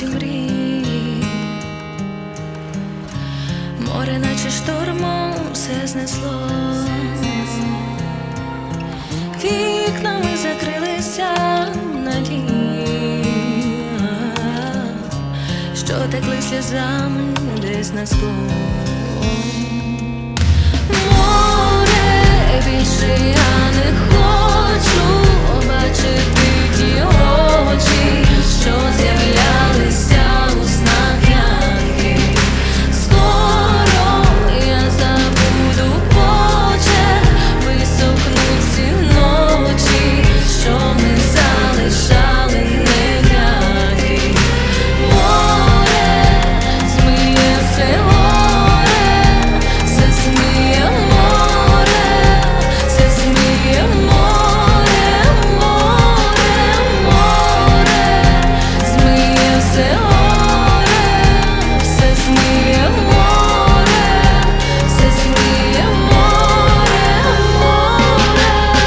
наші мрії. Море наче штормом все знесло, вікнами закрилися надії, що текли сльозами десь на склон. Море, більше я не хочу бачити ті очі, що з'являлися у снах янки. Скоро я забуду почерк, висохнуть ці ночі, що ми залишали нем'які. Море змиє все горе, все змиє море, все змиє море, море, море, змиє все горе, все змиє море, все змиє море, море.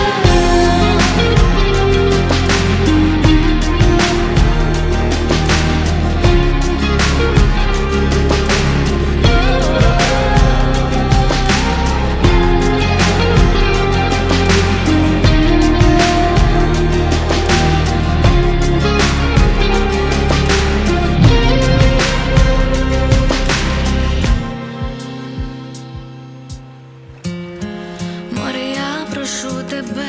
Море, я прошу тебе,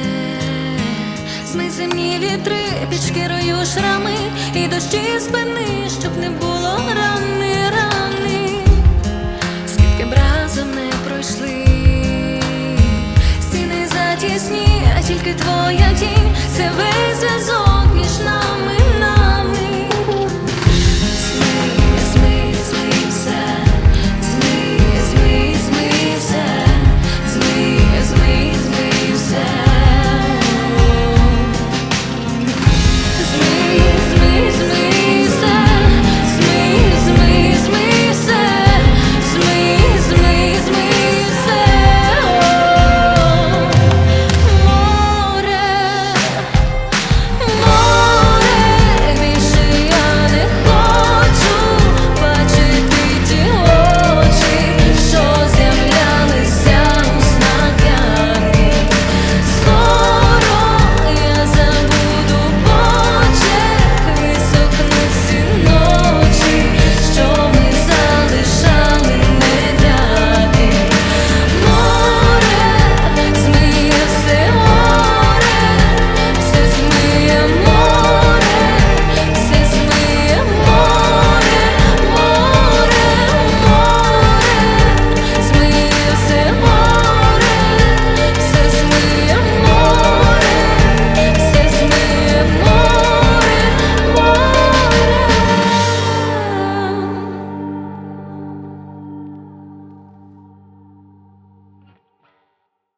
змий земні вітри, під шкірою шрами, і дощі спини, щоб не було рани, рани. Скільки б разом не пройшли, стіни затісні, а тільки твоя тінь, це